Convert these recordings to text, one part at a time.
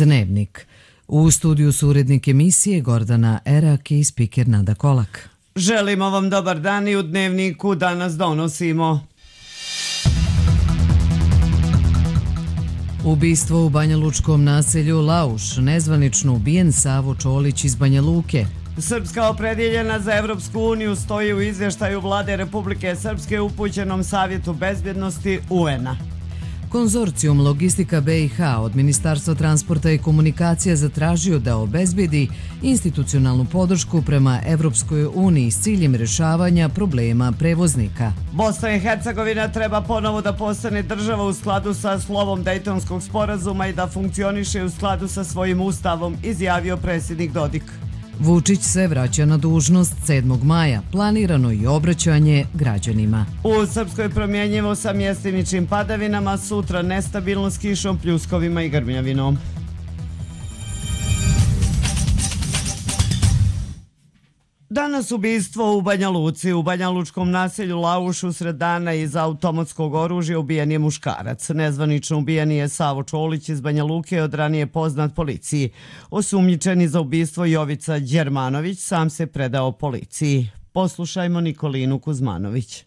Dnevnik. U studiju su urednik emisije Gordana Erak i spiker Nada Kolak. Želimo vam dobar dan i u Dnevniku danas donosimo. Ubistvo u banjalučkom naselju Lauš, nezvanično ubijen Savo Čolić iz Banja Luke. Srpska opredjeljena za Evropsku uniju stoji u izvještaju Vlade Republike Srpske upućenom Savjetu bezbjednosti UN-a. Konzorcijum Logistika BiH od Ministarstva transporta i komunikacija zatražio da obezbedi institucionalnu podršku prema Evropskoj uniji s ciljem rješavanja problema prevoznika. Bosna i Hercegovina treba ponovo da postane država u skladu sa slovom Dejtonskog sporazuma i da funkcioniše u skladu sa svojim ustavom, izjavio predsjednik Dodik. Vučić se vraća na dužnost 7. maja, planirano i obraćanje građanima. U Srpskoj promjenjivo sa mjestimičnim padavinama, sutra nestabilno s kišom, pljuskovima i grmljavinom. Danas ubistvo u Banja Luci. U banjalučkom naselju Lauš usred dana iz automatskog oružja ubijen je muškarac. Nezvanično ubijen je Savo Čolić iz Banja Luke, od ranije poznat policiji. Osumnjičeni za ubistvo Jovica Đermanović sam se predao policiji. Poslušajmo Nikolinu Kuzmanović.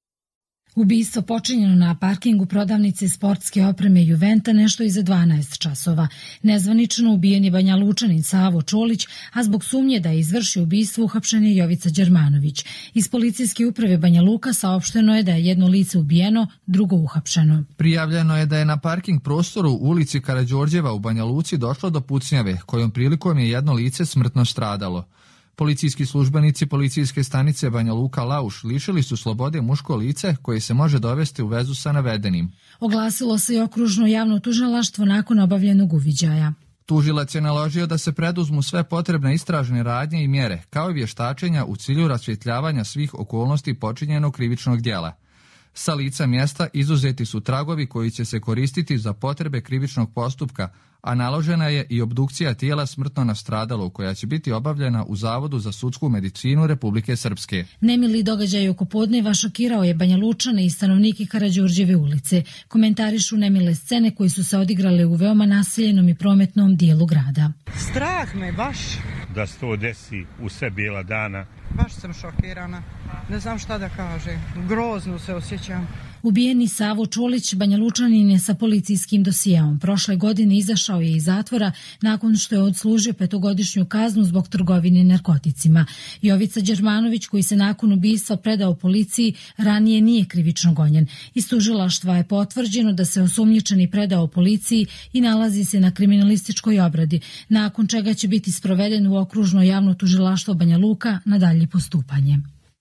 Ubistvo počinjeno na parkingu prodavnice sportske opreme Juventa nešto iza 12 časova. Nezvanično ubijen je Banja Lučanin Savo Čolić, a zbog sumnje da je izvršio ubistvo uhapšen je Jovica Đermanović. Iz policijske uprave Banja Luka saopšteno je da je jedno lice ubijeno, drugo uhapšeno. Prijavljeno je da je na parking prostoru u ulici Karađorđeva u Banja Luci došlo do pucnjave, kojom prilikom je jedno lice smrtno stradalo. Policijski službenici policijske stanice Banja Luka Lauš lišili su slobode muško lice koje se može dovesti u vezu sa navedenim. Oglasilo se i okružno javno tužilaštvo nakon obavljenog uviđaja. Tužilac je naložio da se preduzmu sve potrebne istražne radnje i mjere, kao i vještačenja u cilju rasvjetljavanja svih okolnosti počinjenog krivičnog djela. Sa lica mjesta izuzeti su tragovi koji će se koristiti za potrebe krivičnog postupka, a naložena je i obdukcija tijela smrtno nastradalog koja će biti obavljena u Zavodu za sudsku medicinu Republike Srpske. Nemili događaj oko podneva šokirao je Banja Lučane i stanovnike Karađorđeve ulice. Komentarišu nemile scene koje su se odigrale u veoma naseljenom i prometnom dijelu grada. Strah me baš. Da se to desi u sve bijela dana. Baš sam šokirana. Ne znam šta da kažem. Grozno se osjećam. Ubijeni Savo Čolić, Banja Lučanin je sa policijskim dosijeom. Prošle godine izašao je iz zatvora nakon što je odslužio 5-godišnju kaznu zbog trgovine narkoticima. Jovica Đermanović, koji se nakon ubistva predao policiji, ranije nije krivično gonjen. Iz tužilaštva je potvrđeno da se osumnjičeni predao policiji i nalazi se na kriminalističkoj obradi, nakon čega će biti sproveden u okružno javno tužilaštvo Banja Luka na dalje postupanje.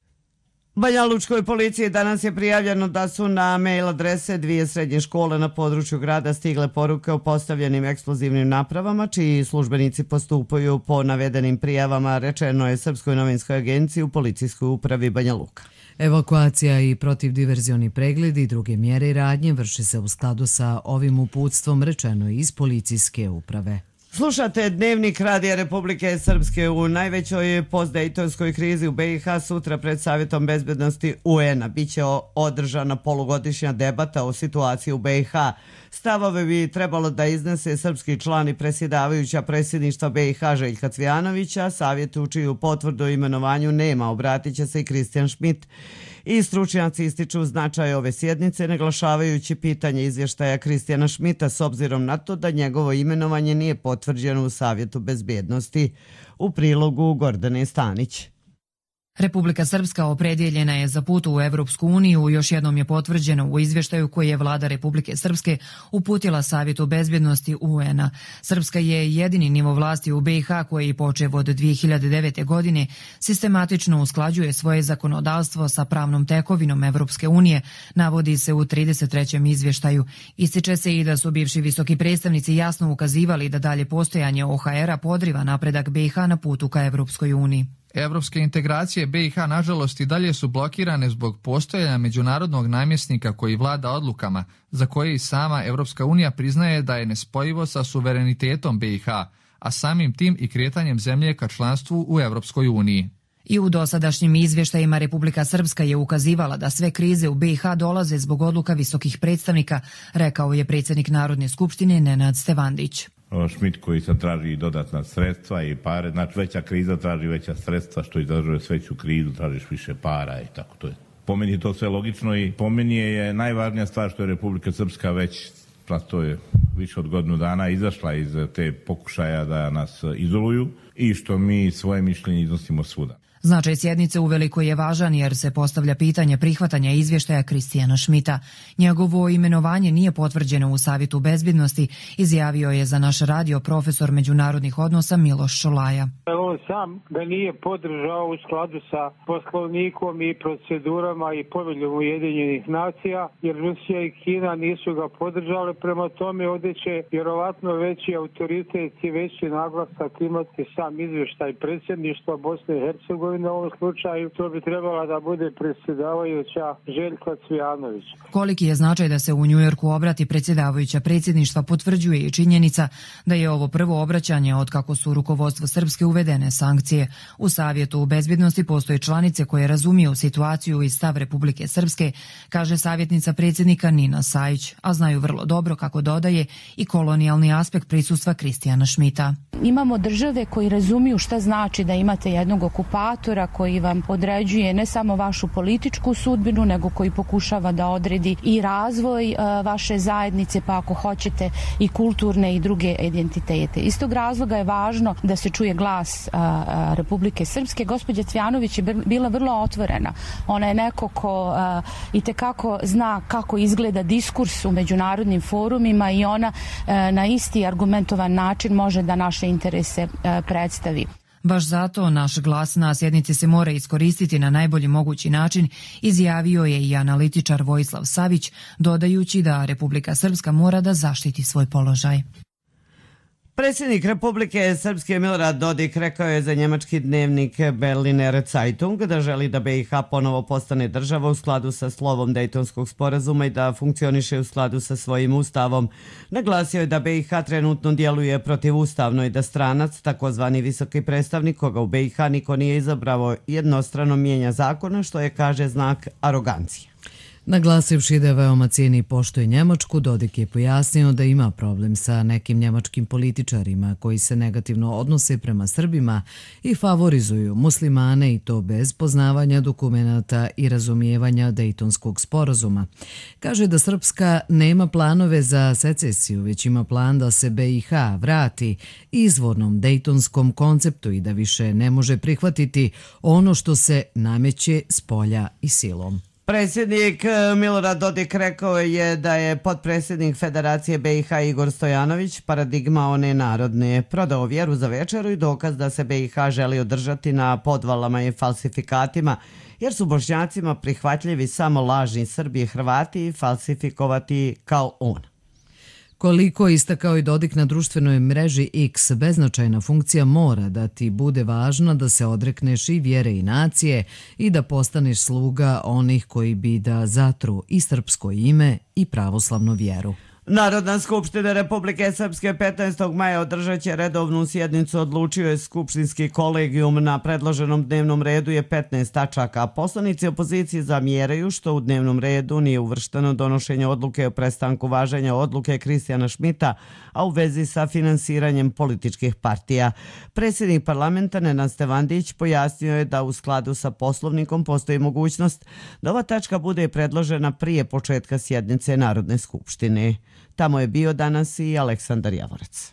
Banjalučkoj policiji danas je prijavljeno da su na mail adrese 2 srednje škole na području grada stigle poruke o postavljenim eksplozivnim napravama, čiji službenici postupaju po navedenim prijavama, rečeno je Srpskoj novinskoj agenciji u policijskoj upravi Banja Luka. Evakuacija i protivdiverzioni pregledi i druge mjere i radnje vrše se u skladu sa ovim uputstvom, rečeno je iz policijske uprave. Slušate Dnevnik Radija Republike Srpske. U najvećoj postdejtonskoj krizi u BiH sutra pred Savjetom bezbjednosti UN-a biće održana polugodišnja debata o situaciji u BiH. Stavove bi trebalo da iznese srpski član i predsjedavajuća predsjedništva BiH Željka Cvijanovića. Savjetu čiju potvrdu o imenovanju nema, obratit će se i Kristijan Šmit. I stručnjaci ističu značaj ove sjednice, naglašavajući pitanje izvještaja Kristijana Šmita s obzirom na to da njegovo imenovanje nije potvrđeno u Savjetu bezbjednosti. U prilogu Gordane Stanić. Republika Srpska opredjeljena je za put u Evropsku uniju, još jednom je potvrđeno u izvještaju koji je vlada Republike Srpske uputila Savjetu bezbjednosti UN-a. Srpska je jedini nivo vlasti u BiH koji počev od 2009. godine sistematično usklađuje svoje zakonodavstvo sa pravnom tekovinom Evropske unije, navodi se u 33. izvještaju. Ističe se i da su bivši visoki predstavnici jasno ukazivali da dalje postojanje OHR-a podriva napredak BiH na putu ka Evropskoj uniji. Evropske integracije BiH nažalost i dalje su blokirane zbog postojanja međunarodnog namjesnika koji vlada odlukama, za koje i sama Evropska unija priznaje da je nespojivo sa suverenitetom BiH, a samim tim i kretanjem zemlje ka članstvu u Evropskoj uniji. I u dosadašnjim izvještajima Republika Srpska je ukazivala da sve krize u BiH dolaze zbog odluka visokih predstavnika, rekao je predsjednik Narodne skupštine Nenad Stevandić. Schmidt koji sad traži dodatna sredstva i pare, znači veća kriza traži veća sredstva, što izražuje sveću krizu, tražiš više para i tako to je. Po meni je to sve logično i po meni je najvažnija stvar što je Republika Srpska već, to je više od godinu dana, izašla iz te pokušaja da nas izoluju i što mi svoje mišljenje iznosimo svuda. Značaj sjednice uveliko je važan jer se postavlja pitanje prihvatanja izvještaja Kristijana Schmidta. Njegovo imenovanje nije potvrđeno u Savjetu bezbjednosti, izjavio je za naš radio profesor međunarodnih odnosa Miloš Šolaja. On sam ga nije podržao u skladu sa poslovnikom i procedurama i poveljom Ujedinjenih nacija, jer Rusija i Kina nisu ga podržale, prema tome ovdje će vjerovatno veći autoritet i veći naglasak imati sam izvještaj predsjedništva Bosne i Hercegovine. U ovom slučaju to bi trebala da bude predsjedavajuća Željka Cvijanović. Koliki je značaj da se u Njujorku obrati predsjedavajuća predsjedništva potvrđuje i činjenica da je ovo prvo obraćanje od kako su rukovodstvo Srpske uvedene sankcije. U Savjetu bezbjednosti postoje članice koje razumiju situaciju i stav Republike Srpske, kaže savjetnica predsjednika Nina Sajić, a znaju vrlo dobro, kako dodaje, i kolonijalni aspekt prisustva Kristijana Schmidta. Imamo države koji razumiju šta znači da imate jednog okupatora koji vam određuje ne samo vašu političku sudbinu, nego koji pokušava da odredi i razvoj vaše zajednice, pa ako hoćete i kulturne i druge identitete. Iz tog razloga je važno da se čuje glas Republike Srpske. Gospođa Cvijanović je bila vrlo otvorena. Ona je neko ko itekako zna kako izgleda diskurs u međunarodnim forumima i ona na isti argumentovan način može da naše interese predstavi. Baš zato naš glas na sjednici se mora iskoristiti na najbolji mogući način, izjavio je i analitičar Vojislav Savić, dodajući da Republika Srpska mora da zaštiti svoj položaj. Predsjednik Republike Srpske Milorad Dodik rekao je za njemački dnevnik Berliner Zeitung da želi da BiH ponovo postane država u skladu sa slovom Dejtonskog sporazuma i da funkcioniše u skladu sa svojim ustavom. Naglasio je da BiH trenutno djeluje protivustavno i da stranac, takozvani visoki predstavnik koga u BiH niko nije izabrao, jednostrano mijenja zakone, što je, kaže, znak arogancije. Naglasivši da je veoma cijeni i poštuje Njemačku, Dodik je pojasnio da ima problem sa nekim njemačkim političarima koji se negativno odnose prema Srbima i favorizuju muslimane, i to bez poznavanja dokumenata i razumijevanja Dejtonskog sporazuma. Kaže da Srpska nema planove za secesiju, već ima plan da se BiH vrati izvornom dejtonskom konceptu i da više ne može prihvatiti ono što se nameće s polja i silom. Predsjednik Milorad Dodik rekao je da je potpredsjednik Federacije BiH Igor Stojanović paradigma one narodne, prodao vjeru za večeru i dokaz da se BiH želi održati na podvalama i falsifikatima, jer su Bošnjacima prihvatljivi samo lažni Srbi i Hrvati i falsifikovati kao on. Koliko istakao i Dodik na društvenoj mreži X, beznačajna funkcija mora da ti bude važna da se odrekneš i vjere i nacije i da postaneš sluga onih koji bi da zatru i srpsko ime i pravoslavnu vjeru. Narodna skupština Republike Srpske 15. maja održat će redovnu sjednicu, odlučio je skupštinski kolegijum. Na predloženom dnevnom redu je 15 tačaka. Poslanici opozicije zamjeraju što u dnevnom redu nije uvršteno donošenje odluke o prestanku važenja odluke Kristijana Schmidta, a u vezi sa finansiranjem političkih partija. Predsjednik parlamenta Nenad Stevandić pojasnio je da u skladu sa poslovnikom postoji mogućnost da ova tačka bude predložena prije početka sjednice Narodne skupštine. Tamo je bio danas i Aleksandar Javorac.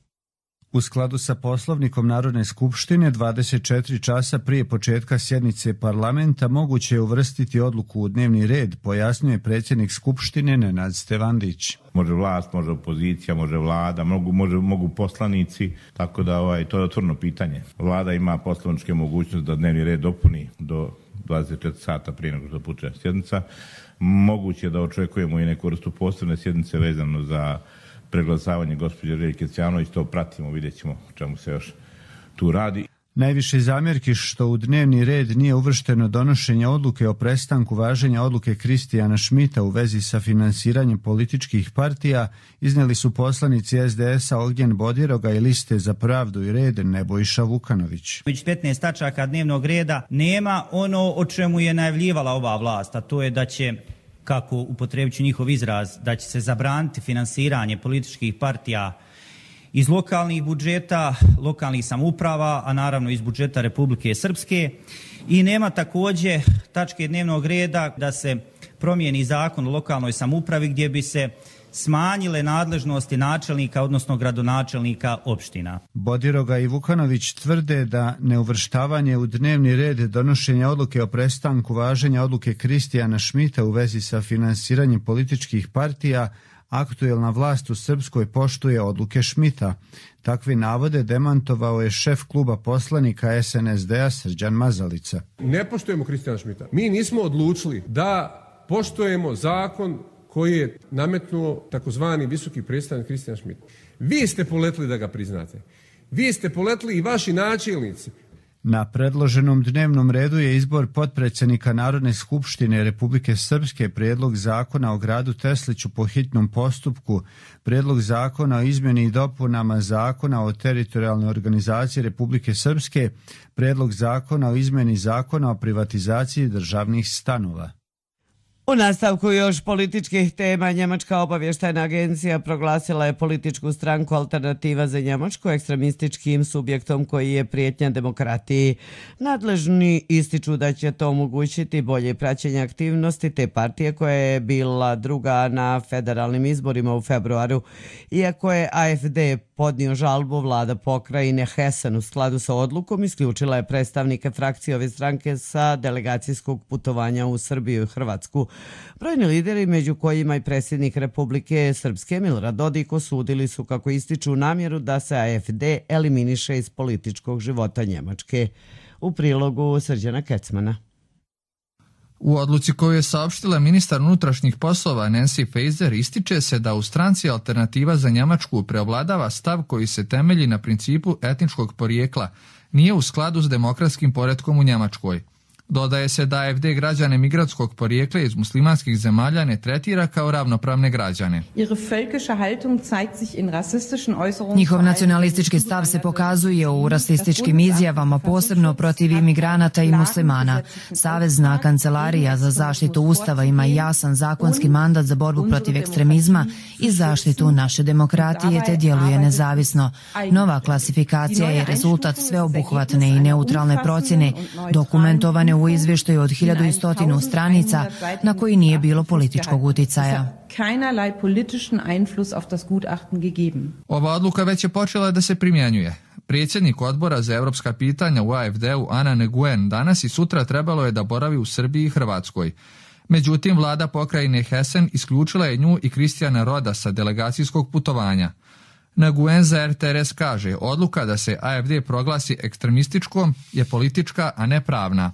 U skladu sa poslovnikom Narodne skupštine 24 časa prije početka sjednice parlamenta moguće je uvrstiti odluku u dnevni red, pojasnjuje predsjednik skupštine Nenad Stevandić. Može vlast, može opozicija, može vlada, mogu poslanici, tako da to je otvoreno pitanje. Vlada ima poslovničke mogućnosti da dnevni red dopuni do 24 sata prije nego što počne sjednica. Moguće je da očekujemo i neku vrstu posebne sjednice vezano za preglasavanje gospođe Željke Cvijanović, to pratimo, vidjet ćemo o čemu se još tu radi. Najviše zamjerki što u dnevni red nije uvršteno donošenje odluke o prestanku važenja odluke Kristijana Schmidta u vezi sa finansiranjem političkih partija iznijeli su poslanici SDS-a Ognjen Bodiroga i Liste za pravdu i red Nebojša Vukanović. Među 15 tačaka dnevnog reda nema ono o čemu je najavljivala ova vlast, a to je da će, kako upotrebit ću njihov izraz, da će se zabraniti finansiranje političkih partija iz lokalnih budžeta, lokalnih samouprava, a naravno iz budžeta Republike Srpske. I nema takođe tačke dnevnog reda da se promijeni zakon o lokalnoj samoupravi gdje bi se smanjile nadležnosti načelnika, odnosno gradonačelnika opština. Bodiroga i Vukanović tvrde da neuvrštavanje u dnevni red donošenja odluke o prestanku važenja odluke Kristijana Šmita u vezi sa finansiranjem političkih partija, aktuelna vlast u Srpskoj poštuje odluke Šmita. Takvi navode demantovao je šef kluba poslanika SNSD-a Srđan Mazalica. Ne poštujemo Kristijana Šmita. Mi nismo odlučili da poštujemo zakon koji je nametnuo takozvani visoki predstavnik Kristijan Šmit. Vi ste poletili da ga priznate. Vi ste poletili i vaši načelnici. Na predloženom dnevnom redu je izbor potpredsjednika Narodne skupštine Republike Srpske, prijedlog zakona o gradu Tesliću po hitnom postupku, prijedlog zakona o izmjeni i dopunama zakona o teritorijalnoj organizaciji Republike Srpske, prijedlog zakona o izmjeni zakona o privatizaciji državnih stanova. U nastavku još političkih tema, Njemačka obavještajna agencija proglasila je političku stranku Alternativa za Njemačku ekstremističkim subjektom koji je prijetnja demokratiji. Nadležni ističu da će to omogućiti bolje praćenje aktivnosti te partije koja je bila druga na federalnim izborima u februaru. Iako je AfD podnio žalbu, vlada pokrajine Hessen u skladu sa odlukom isključila je predstavnike frakcije ove stranke sa delegacijskog putovanja u Srbiju i Hrvatsku. Brojni lideri, među kojima i predsjednik Republike Srpske Milorad Dodik, osudili su, kako ističu, namjeru da se AfD eliminiše iz političkog života Njemačke. U prilogu Srđana Kecmana. U odluci koju je saopštila ministar unutrašnjih poslova Nancy Faeser ističe se da u stranci Alternativa za Njemačku preovladava stav koji se temelji na principu etničkog porijekla, nije u skladu s demokratskim poretkom u Njemačkoj. Dodaje se da AfD građane migrantskog porijekla iz muslimanskih zemalja ne tretira kao ravnopravne građane. Njihov nacionalistički stav se pokazuje u rasističkim izjavama, posebno protiv imigranata i muslimana. Savezna kancelarija za zaštitu Ustava ima jasan zakonski mandat za borbu protiv ekstremizma i zaštitu naše demokratije te djeluje nezavisno. Nova klasifikacija je rezultat sveobuhvatne i neutralne procjene, dokumentovane u izvještaju od 1100 stranica na koji nije bilo političkog uticaja. Ova odluka već je počela da se primjenjuje. Predsjednik odbora za europska pitanja u AfD-u Ana Nguyen danas i sutra trebalo je da boravi u Srbiji i Hrvatskoj. Međutim, vlada pokrajine Hessen isključila je nju i Kristijana Roda sa delegacijskog putovanja. Nguyen za RTRS kaže, odluka da se AfD proglasi ekstremističkom je politička, a ne pravna.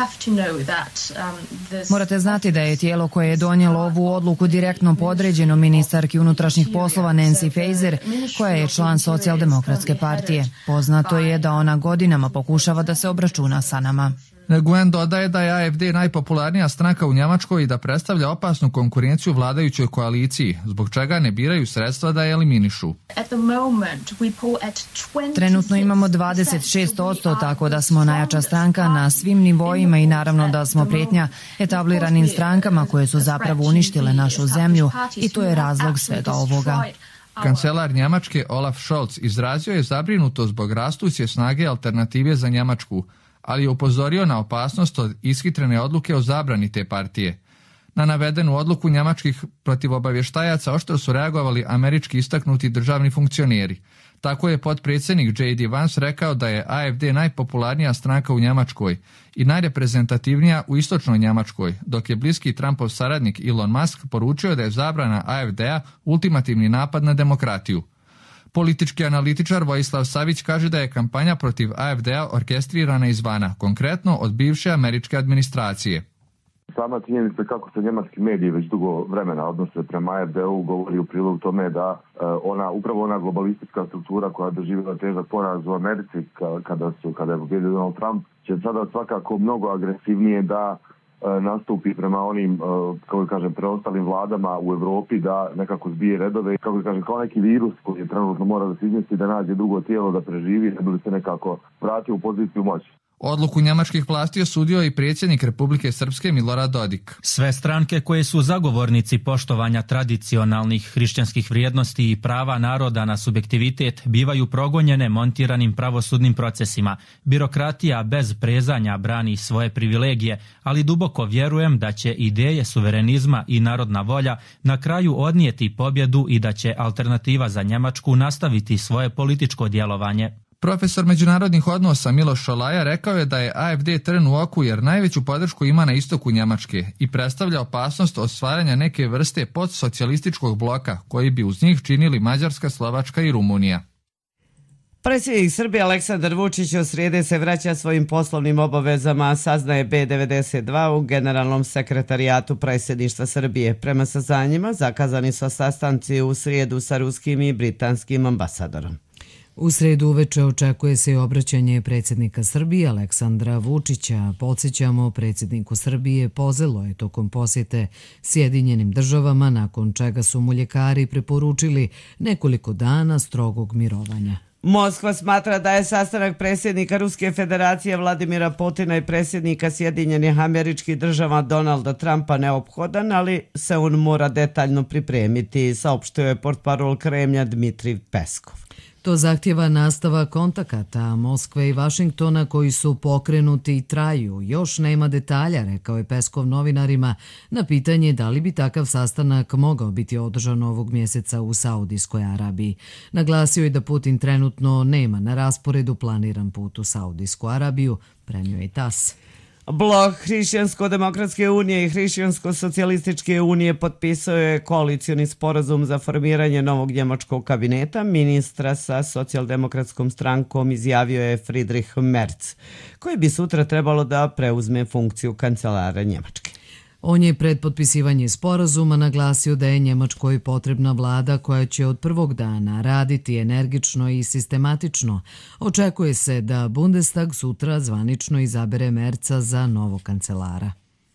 Morate znati da je tijelo koje je donijelo ovu odluku direktno podređeno ministarki unutrašnjih poslova Nancy Faeser, koja je član Socijaldemokratske partije. Poznato je da ona godinama pokušava da se obračuna sa nama. Nguyen dodaje da je AfD najpopularnija stranka u Njemačkoj i da predstavlja opasnu konkurenciju vladajućoj koaliciji, zbog čega ne biraju sredstva da je eliminišu. Trenutno imamo 26%, tako da smo najjača stranka na svim nivoima i naravno da smo prijetnja etabliranim strankama koje su zapravo uništile našu zemlju i to je razlog svega ovoga. Kancelar Njemačke Olaf Scholz izrazio je zabrinutost zbog rastuće snage Alternative za Njemačku, ali je upozorio na opasnost od ishitrene odluke o zabrani te partije. Na navedenu odluku njemačkih protivobavještajaca oštro su reagovali američki istaknuti državni funkcioneri. Tako je potpredsjednik J.D. Vance rekao da je AfD najpopularnija stranka u Njemačkoj i najreprezentativnija u istočnoj Njemačkoj, dok je bliski Trumpov saradnik Elon Musk poručio da je zabrana AfD-a ultimativni napad na demokratiju. Politički analitičar Vojislav Savić kaže da je kampanja protiv AfD-a orkestrirana izvana, konkretno od bivše američke administracije. Sama činjenica kako se njemački mediji već dugo vremena odnose prema AfD-u govori u prilog tome da upravo ona globalistička struktura koja je doživjela težak poraz u Americi kada je pobjedio Donald Trump će sada svakako mnogo agresivnije da nastupi prema onim, kako kažem, preostalim vladama u Evropi da nekako zbije redove, kako kažem, kao neki virus koji je trenutno mora da se izmjesti, da nađe drugo tijelo da preživi, da bi se nekako vratio u poziciju moći. Odluku njemačkih vlasti osudio i predsjednik Republike Srpske Milorad Dodik. Sve stranke koje su zagovornici poštovanja tradicionalnih hrišćanskih vrijednosti i prava naroda na subjektivitet bivaju progonjene montiranim pravosudnim procesima. Birokratija bez prezanja brani svoje privilegije, ali duboko vjerujem da će ideje suverenizma i narodna volja na kraju odnijeti pobjedu i da će alternativa za Njemačku nastaviti svoje političko djelovanje. Profesor međunarodnih odnosa Miloš Šolaja rekao je da je AfD trn u oku jer najveću podršku ima na istoku Njemačke i predstavlja opasnost od stvaranja neke vrste podsocijalističkog bloka koji bi uz njih činili Mađarska, Slovačka i Rumunija. Predsjednik Srbije Aleksandar Vučić od srijede se vraća svojim poslovnim obavezama, saznaje B92 u Generalnom sekretarijatu predsjedništva Srbije. Prema saznanjima zakazani su sastanci u srijedu sa ruskim i britanskim ambasadorom. U sredu uveče očekuje se i obraćanje predsjednika Srbije Aleksandra Vučića. Podsjećamo, predsjedniku Srbije pozelo je tokom posjete Sjedinjenim državama, nakon čega su mu ljekari preporučili nekoliko dana strogog mirovanja. Moskva smatra da je sastanak predsjednika Ruske federacije Vladimira Putina i predsjednika Sjedinjenih Američkih Država Donalda Trumpa neophodan, ali se on mora detaljno pripremiti, saopštio je portparol Kremlja Dmitrij Peskov. To zahtjeva nastava kontakata Moskve i Vašingtona koji su pokrenuti i traju. Još nema detalja, rekao je Peskov novinarima na pitanje da li bi takav sastanak mogao biti održan ovog mjeseca u Saudijskoj Arabiji. Naglasio je da Putin trenutno nema na rasporedu planiran put u Saudijsku Arabiju, prenio je TASS. Blok Hrišćansko-demokratske unije i Hrišćansko-socijalističke unije potpisao je koalicioni sporazum za formiranje novog njemačkog kabineta. Ministra sa socijaldemokratskom strankom izjavio je Friedrich Merz, koji bi sutra trebalo da preuzme funkciju kancelara Njemačke. On je pred potpisivanje sporazuma naglasio da je Njemačkoj potrebna vlada koja će od prvog dana raditi energično i sistematično. Očekuje se da Bundestag sutra zvanično izabere Merza za novog kancelara.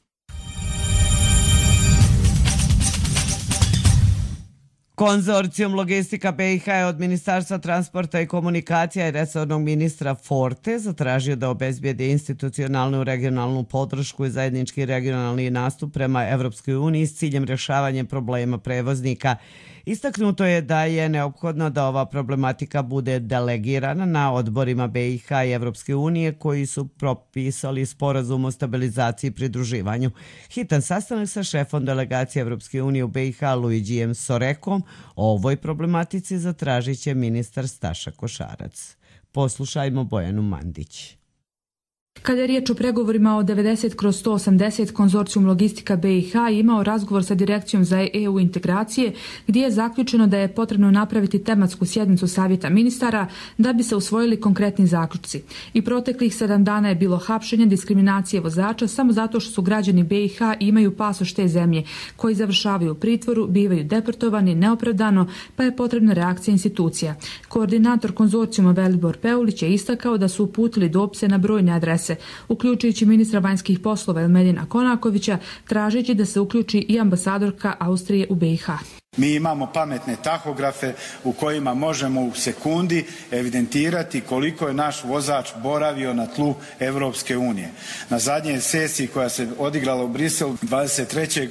Konzorcijum Logistika BiH je od Ministarstva transporta i komunikacija i resornog ministra Forte zatražio da obezbijedi institucionalnu i regionalnu podršku i zajednički regionalni nastup prema Evropskoj uniji s ciljem rješavanja problema prevoznika. Istaknuto je da je neophodno da ova problematika bude delegirana na odborima BiH i Evropske unije koji su propisali sporazum o stabilizaciji i pridruživanju. Hitan sastanak sa šefom delegacije Evropske unije u BiH Luigijem Sorekom o ovoj problematici zatražit će ministar Staša Košarac. Poslušajmo Bojanu Mandić. Kada je riječ o pregovorima o 90/180, konzorcijum Logistika BiH imao razgovor sa Direkcijom za EU integracije gdje je zaključeno da je potrebno napraviti tematsku sjednicu savjeta ministara da bi se usvojili konkretni zaključci. I proteklih 7 dana je bilo hapšenja, diskriminacije vozača samo zato što su građani BiH i imaju pasoš te zemlje koji završavaju u pritvoru, bivaju deportovani neopravdano, pa je potrebna reakcija institucija. Koordinator konzorcijuma Velibor Peulić je istakao da su uputili dopise na brojne adrese, uključujući ministra vanjskih poslova Elmedina Konakovića, tražeći da se uključi i ambasadorka Austrije u BiH. Mi imamo pametne tahografe u kojima možemo u sekundi evidentirati koliko je naš vozač boravio na tlu Evropske unije. Na zadnjoj sesiji koja se odigrala u Briselu 23.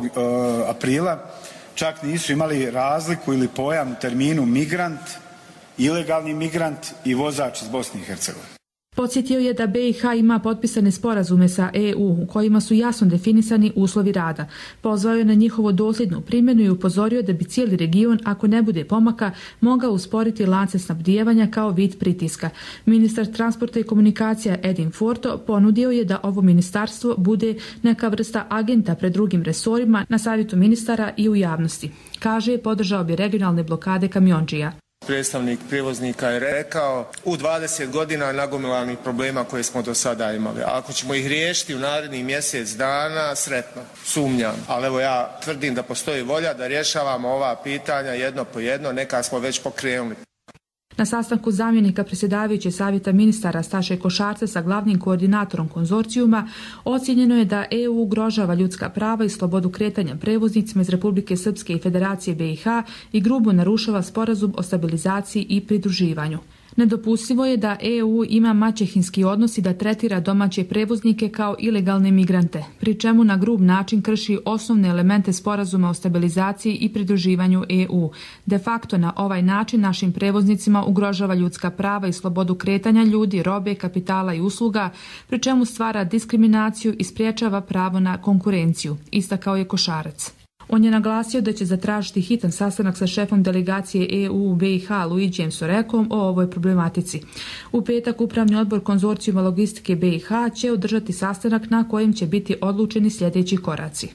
aprila čak nisu imali razliku ili pojam u terminu migrant, ilegalni migrant i vozač iz Bosne i Hercegovine. Podsjetio je da BiH ima potpisane sporazume sa EU u kojima su jasno definisani uslovi rada. Pozvao je na njihovo dosljednu primjenu i upozorio da bi cijeli region, ako ne bude pomaka, mogao usporiti lance snabdijevanja kao vid pritiska. Ministar transporta i komunikacija Edin Forto ponudio je da ovo ministarstvo bude neka vrsta agenta pred drugim resorima na savjetu ministara i u javnosti. Kaže, podržao bi regionalne blokade kamiondžija. Predstavnik prijevoznika je rekao u 20 godina nagomilanih problema koje smo do sada imali. Ako ćemo ih riješiti u narednih mjesec dana, sretno, sumnjam. Ali evo ja tvrdim da postoji volja da rješavamo ova pitanja jedno po jedno, neka smo već pokrenuli. Na sastanku zamjenika predsjedavajuće savjeta ministara Staše Košarca sa glavnim koordinatorom konzorcijuma ocijenjeno je da EU ugrožava ljudska prava i slobodu kretanja prevoznicima iz Republike Srpske i Federacije BiH i grubo narušava sporazum o stabilizaciji i pridruživanju. Nedopustivo je da EU ima maćehinski odnos i da tretira domaće prevoznike kao ilegalne migrante, pri čemu na grub način krši osnovne elemente sporazuma o stabilizaciji i pridruživanju EU. De facto na ovaj način našim prevoznicima ugrožava ljudska prava i slobodu kretanja ljudi, robe, kapitala i usluga, pri čemu stvara diskriminaciju i spriječava pravo na konkurenciju, istakao je Košarac. On je naglasio da će zatražiti hitan sastanak sa šefom delegacije EU u BiH Luigijem Sorekom o ovoj problematici. U petak Upravni odbor Konzorcijuma logistike BiH će održati sastanak na kojem će biti odlučeni sljedeći koraci.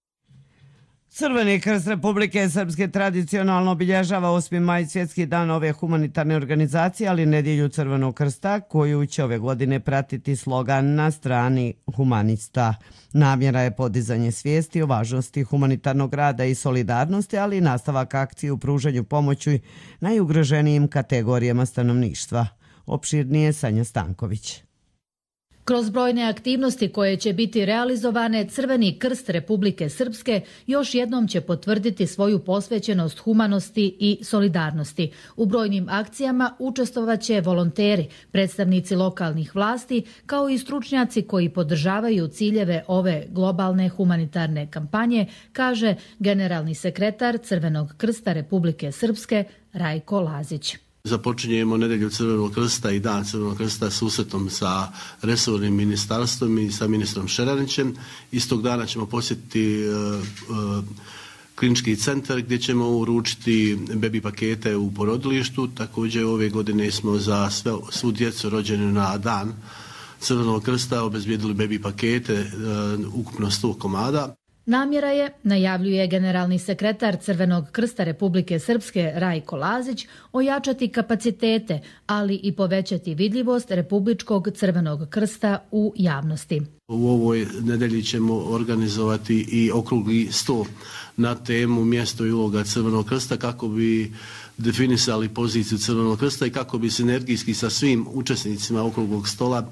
Crveni krst Republike Srpske tradicionalno obilježava 8. maj, svjetski dan ove humanitarne organizacije, ali nedjelju Crvenog krsta, koju će ove godine pratiti slogan Na strani humanista. Namjera je podizanje svijesti o važnosti humanitarnog rada i solidarnosti, ali i nastavak akcije u pružanju pomoći najugroženijim kategorijama stanovništva. Opširnije Sanja Stanković. Kroz brojne aktivnosti koje će biti realizovane, Crveni krst Republike Srpske još jednom će potvrditi svoju posvećenost humanosti i solidarnosti. U brojnim akcijama učestvovaće volonteri, predstavnici lokalnih vlasti, kao i stručnjaci koji podržavaju ciljeve ove globalne humanitarne kampanje, kaže generalni sekretar Crvenog krsta Republike Srpske Rajko Lazić. Započinjemo nedjelju Crvenog krsta i dan Crvenog krsta susretom sa resornim ministarstvom i sa ministrom Šeranićem. Istog dana ćemo posjetiti klinički centar gdje ćemo uručiti bebi pakete u porodilištu. Također ove godine smo za svu djecu rođenu na dan Crvenog krsta obezbijedili bebi pakete, ukupno 100 komada. Namjera je, najavljuje generalni sekretar Crvenog krsta Republike Srpske Rajko Lazić, ojačati kapacitete, ali i povećati vidljivost Republičkog Crvenog krsta u javnosti. U ovoj nedelji ćemo organizovati i okrugli sto na temu mjesto i uloga Crvenog krsta kako bi definisali poziciju Crvenog krsta i kako bi sinergijski sa svim učesnicima okruglog stola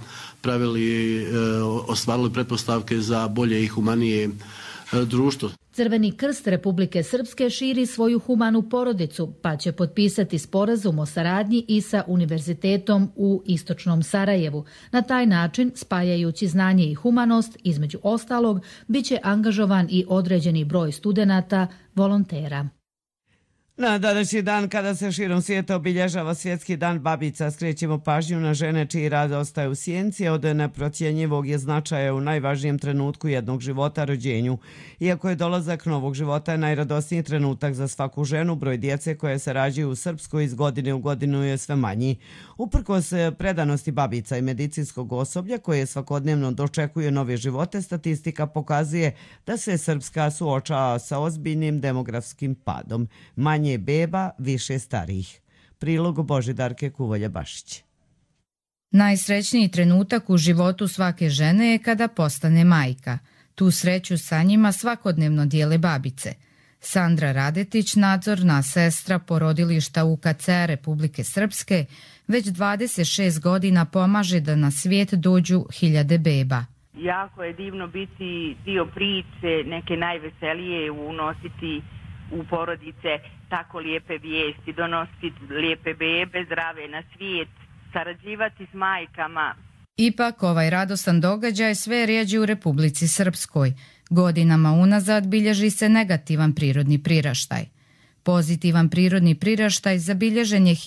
ostvarili pretpostavke za bolje i humanije društvo. Crveni krst Republike Srpske širi svoju humanu porodicu, pa će potpisati sporazum o saradnji i sa Univerzitetom u Istočnom Sarajevu. Na taj način, spajajući znanje i humanost, između ostalog, bit će angažovan i određeni broj studenata, volontera. Na današnji dan, kada se širom svijeta obilježava svjetski dan babica, skrećemo pažnju na žene čiji rad ostaje u sjenci, od neprocjenjivog je značaja u najvažnijem trenutku jednog života, rođenju. Iako je dolazak novog života najradosniji trenutak za svaku ženu, broj djece koje se rađaju u Srpskoj iz godine u godinu je sve manji. Uprkos predanosti babica i medicinskog osoblja koje svakodnevno dočekuje nove živote, statistika pokazuje da se Srpska suočava sa ozbiljnim demografskim padom. Manje beba, više starijih. Prilog Božidarke Kuvolja-Bašić. Najsrećniji trenutak u životu svake žene je kada postane majka. Tu sreću sa njima svakodnevno dijele babice. Sandra Radetić, nadzorna sestra porodilišta UKC Republike Srpske, već 26 godina pomaže da na svijet dođu hiljade beba. Jako je divno biti dio priče, neke najveselije unositi u porodice tako lijepe vijesti, donositi lijepe bebe, zdrave na svijet, sarađivati s majkama. Ipak ovaj radostan događaj sve rjeđi u Republici Srpskoj. Godinama unazad bilježi se negativan prirodni priraštaj. Pozitivan prirodni priraštaj zabilježen je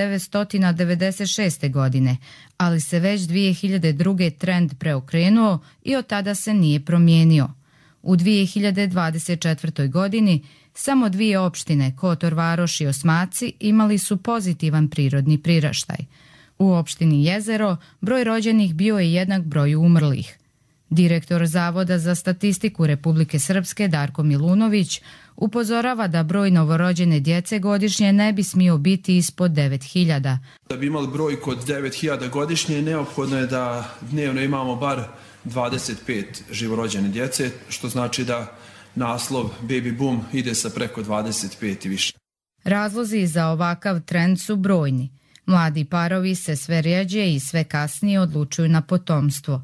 1996. godine, ali se već 2002. trend preokrenuo i od tada se nije promijenio. U 2024. godini samo 2 opštine, Kotor Varoš i Osmaci, imali su pozitivan prirodni priraštaj. U opštini Jezero broj rođenih bio je jednak broju umrlih. Direktor Zavoda za statistiku Republike Srpske Darko Milunović upozorava da broj novorođene djece godišnje ne bi smio biti ispod 9.000. Da bi imali broj kod 9.000 godišnje, neophodno je da dnevno imamo bar 25 živorođene djece, što znači da naslov baby boom ide sa preko 25 i više. Razlozi za ovakav trend su brojni. Mladi parovi se sve rjeđe i sve kasnije odlučuju na potomstvo.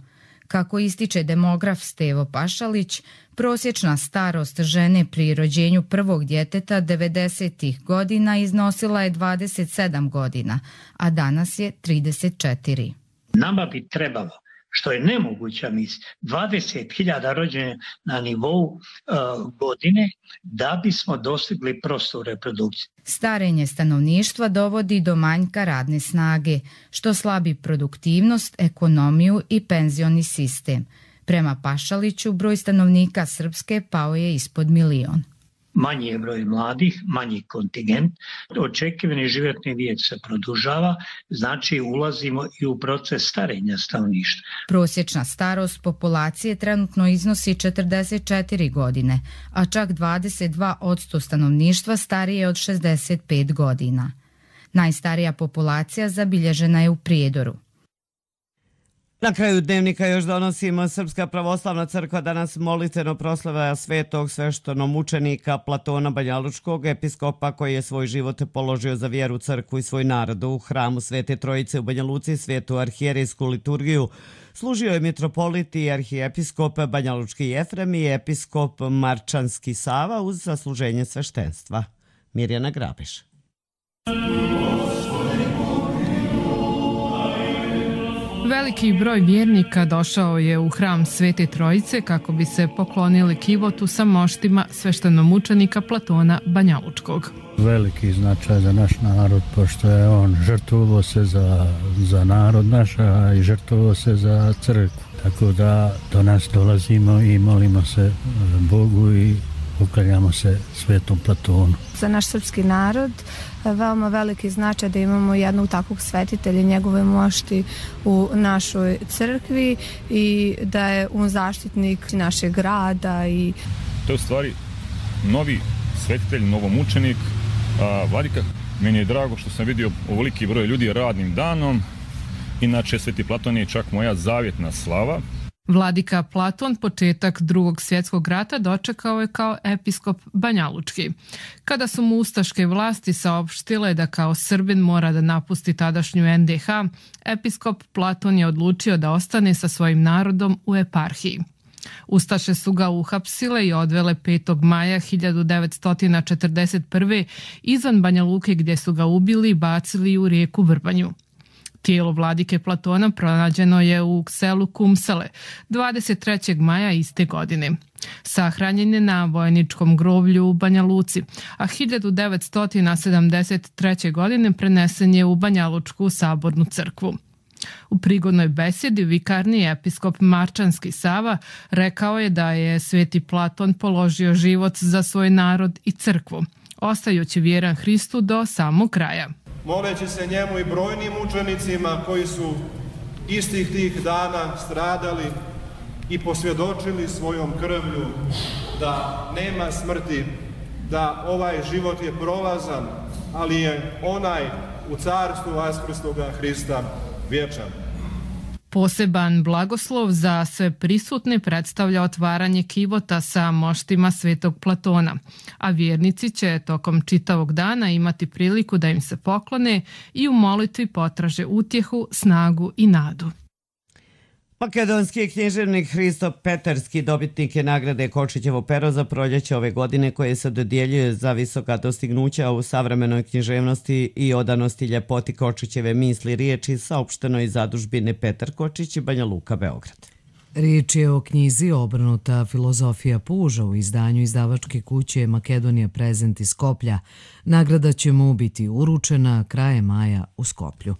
Kako ističe demograf Stevo Pašalić, prosječna starost žene pri rođenju prvog djeteta 90. godina iznosila je 27 godina, a danas je 34. Nama bi trebalo, što je nemoguća misija, 20.000 rođenja na nivou godine da bismo dostigli prostu reprodukciju. Starenje stanovništva dovodi do manjka radne snage, što slabi produktivnost, ekonomiju i penzioni sistem. Prema Pašaliću, broj stanovnika Srpske pao je ispod 1 milion. Manji je broj mladih, manji kontingent, očekivani životni vijek se produžava, znači ulazimo i u proces starenja stanovništva. Prosječna starost populacije trenutno iznosi 44 godine, a čak 22% stanovništva starije od 65 godina. Najstarija populacija zabilježena je u Prijedoru. Na kraju dnevnika još donosimo Srpska pravoslavna crkva danas molitveno proslava svetog sveštenomučenika Platona Banjalučkog, episkopa koji je svoj život položio za vjeru, crkvu i svoj narod. U hramu Svete Trojice u Banja Luci svetu arhijerejsku liturgiju služio je mitropolit i arhijepiskop Banjalučki Jefrem i episkop Marčanski Sava uz zasluženje sveštenstva. Mirjana Grabiš. Veliki broj vjernika došao je u hram Svete Trojice kako bi se poklonili kivotu sa moštima sveštenomučenika Platona Banjalučkog. Veliki značaj za naš narod, pošto je on žrtvovao se za narod naš i žrtvovao se za crkvu. Tako da do nas dolazimo i molimo se Bogu i poklanjamo se Svetom Platonu. Za naš srpski narod veoma veliki značaj da imamo jednog takvog svetitelja, njegove mošti u našoj crkvi i da je on zaštitnik našeg grada. To je u stvari novi svetitelj, novomučenik. Vladika, meni je drago što sam vidio ovoliki broj ljudi radnim danom. Inače, Sveti Platon je čak moja zavjetna slava. Vladika Platon početak Drugog svjetskog rata dočekao je kao episkop Banjalučki. Kada su mu ustaške vlasti saopštile da kao Srbin mora da napusti tadašnju NDH, episkop Platon je odlučio da ostane sa svojim narodom u eparhiji. Ustaše su ga uhapsile i odvele 5. maja 1941. izvan Banja Luke gdje su ga ubili i bacili u rijeku Vrbanju. Tijelo vladike Platona pronađeno je u selu Kumsale 23. maja iste godine. Sahranjen je na vojničkom groblju u Banja Luci, a 1973. godine prenesen je u Banjalučku sabornu crkvu. U prigodnoj besedi vikarni episkop Marčanski Sava rekao je da je Sveti Platon položio život za svoj narod i crkvu, ostajući vjeran Hristu do samog kraja. Moleći se njemu i brojnim učenicima koji su istih tih dana stradali i posvjedočili svojom krvlju da nema smrti, da ovaj život je prolazan, ali je onaj u carstvu Vaskrsloga Hrista vječan. Poseban blagoslov za sve prisutne predstavlja otvaranje kivota sa moštima Svetog Platona, a vjernici će tokom čitavog dana imati priliku da im se poklone i u molitvi potraže utjehu, snagu i nadu. Makedonski književnik Hristo Peterski dobitnik je nagrade Kočićevo pero za proljeće ove godine koje se dodjeljuje za visoka dostignuća u savremenoj književnosti i odanosti ljepoti Kočićeve misli riječi, saopšteno iz zadužbine Petar Kočić i Banja Luka, Beograd. Riječ je o knjizi Obrnuta filozofija puža u izdanju izdavačke kuće Makedonija Prezent iz Skoplja. Nagrada će mu biti uručena krajem maja u Skoplju.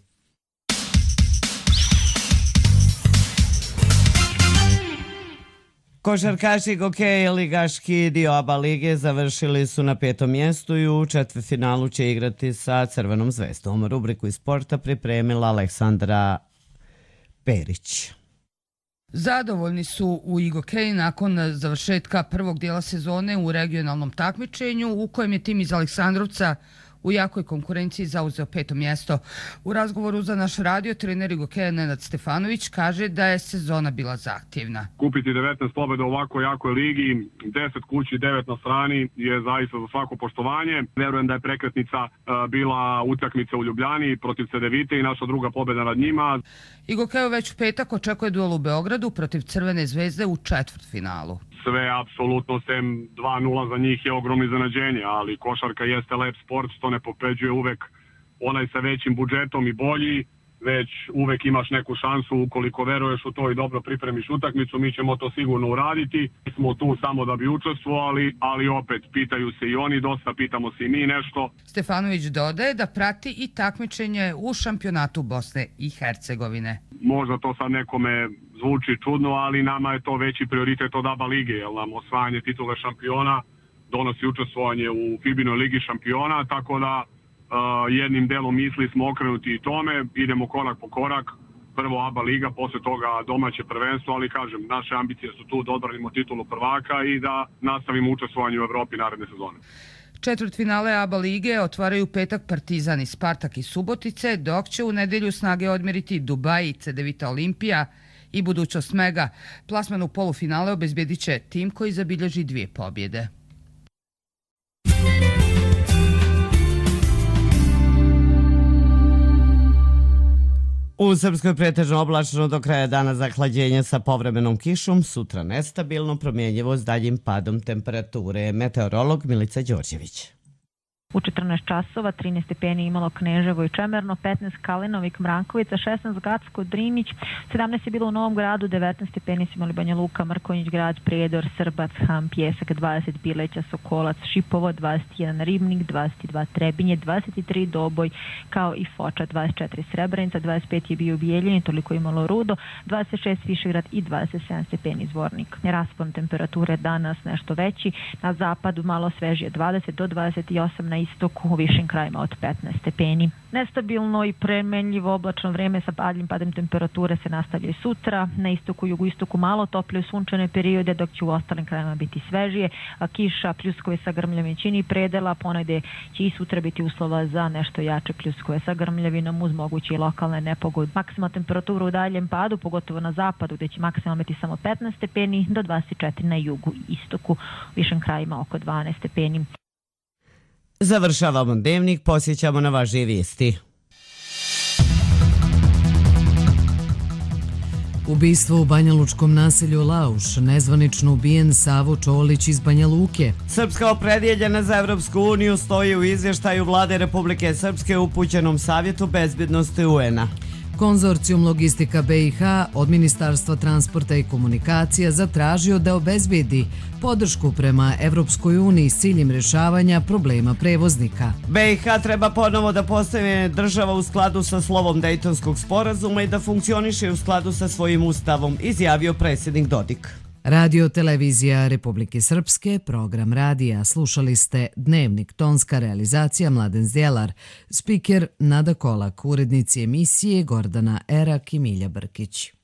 Košarkaši Gokeja ligaški dio ABA lige završili su na 5. mjestu i u četvrtfinalu će igrati sa Crvenom zvezdom. Rubriku iz sporta pripremila Aleksandra Perić. Zadovoljni su u Igokeji nakon završetka prvog dijela sezone u regionalnom takmičenju u kojem je tim iz Aleksandrovca u jakoj konkurenciji zauzeo 5. mjesto. U razgovoru za naš radio trener igokeja Nenad Stefanović kaže da je sezona bila zahtjevna. Kupiti 19 pobjeda u ovako jakoj ligi, 10 kući, 9 na strani je zaista za svako poštovanje. Verujem da je prekretnica bila utakmica u Ljubljani protiv Cedevite i naša druga pobjeda nad njima. Igokeju već u petak očekuje duel u Beogradu protiv Crvene zvezde u četvrtfinalu. Sve apsolutno sem 2-0 za njih je ogromno iznenađenje, ali košarka jeste lep sport, što ne popređuje uvek onaj sa većim budžetom i bolji, već uvek imaš neku šansu ukoliko veruješ u to i dobro pripremiš utakmicu, mi ćemo to sigurno uraditi. Mi smo tu samo da bi učestvovali, ali opet pitaju se i oni dosta, pitamo se i mi nešto. Stefanović dodaje da prati i takmičenje u šampionatu Bosne i Hercegovine. Možda to sad nekome zvuči čudno, ali nama je to veći prioritet od ABA lige, jer nam osvajanje titule šampiona donosi učestvovanje u FIBA-inoj ligi šampiona, tako da jednim delom misli smo okrenuti i tome, idemo korak po korak, prvo ABA liga, posle toga domaće prvenstvo, ali kažem, naše ambicije su tu da odbranimo titulu prvaka i da nastavimo učestvovanje u Evropi naredne sezone. Četvrtfinale ABA lige otvaraju petak Partizan i Spartak iz Subotice, dok će u nedjelju snage odmjeriti Dubaj i Cedevita Olimpija i budućnost Mega. Plasman u polufinale obezbjedit će tim koji zabilježi 2 pobjede. U Srpskoj pretežno oblačno do kraja dana zahlađenje sa povremenom kišom, sutra nestabilno, promjenjivo s daljim padom temperature. Meteorolog Milica Đorđević. U 14 časova 13 stepeni imalo Kneževo i Čemerno, 15 Kalinovik, Mrankovica, 16 Gacko, Drinić, 17 je bilo u Novom Gradu, 19 stepeni su imali Banja Luka, Mrkonjić Grad, Prijedor, Srbac, Ham, Pjesak, 20 Bileća, Sokolac, Šipovo, 21 Ribnik, 22 Trebinje, 23 Doboj, kao i Foča, 24 Srebrenica, 25 je bio Bijeljin, toliko imalo Rudo, 26 Višegrad i 27 stepeni Zvornik. Raspon temperature danas nešto veći, na zapadu malo svežije 20 do 28, na istoku u višim krajima od 15 stepeni. Nestabilno i premenljivo oblačno vreme sa daljim padom temperature se nastavlja i sutra. Na istoku i jugoistoku malo toplije sunčane periode, dok će u ostalim krajima biti svežije, a kiša, pljuskove sa grmljavim čini predela, ponegde će i sutra biti uslova za nešto jače pljuskove sa grmljavinom uz moguće i lokalne nepogode. Maksimalna temperatura u daljem padu, pogotovo na zapadu, gdje će maksimalno biti samo 15 stepeni do 24 na jugu i istoku, u višim krajima oko 12 stepeni. Završavamo dnevnik, posjećamo na važnije vijesti. Ubistvo u banjalučkom naselju Lauš, nezvanično ubijen Savo Čolić iz Banja Luke. Srpska opredjeljena za Evropsku uniju stoji u izvještaju Vlade Republike Srpske upućenom Savjetu bezbjednosti UN-a. Konzorcijum Logistika BiH od Ministarstva transporta i komunikacija zatražio da obezbedi podršku prema Evropskoj uniji s ciljem rješavanja problema prevoznika. BiH treba ponovo da postane država u skladu sa slovom Dejtonskog sporazuma i da funkcioniše u skladu sa svojim ustavom, izjavio predsjednik Dodik. Radio televizija Republike Srpske, program radija. Slušali ste Dnevnik, tonska realizacija Mladen Zdjelar, spiker Nada Kolak, urednici emisije Gordana Erak i Milja Brkić.